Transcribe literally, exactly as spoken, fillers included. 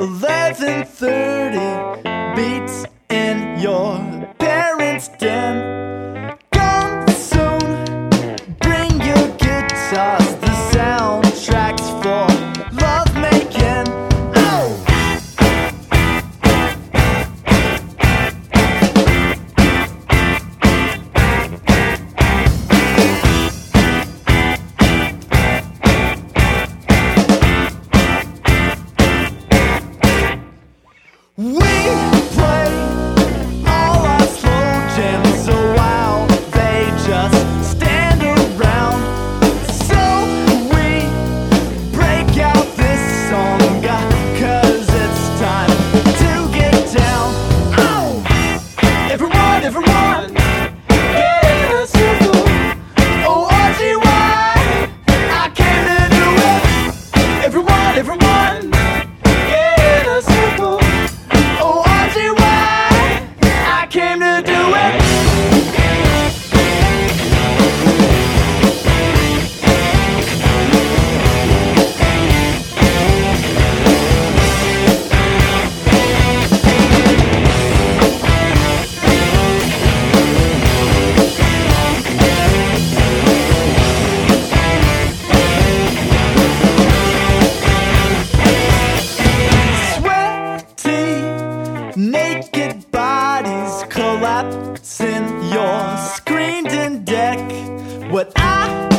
eleven thirty beats in your parents' den. Come soon, bring your guitars, the soundtracks for lovemaking. Oh! We play all our slow jams a while they just stand around. So we break out this song, cause it's time to get down. Oh! Everyone, everyone, get in a circle. O R G Y, I came to do it. Everyone, everyone, get in a circle. O R G Y, I came to do it. Sweaty, naked bodies collapse in your screened-in deck. What I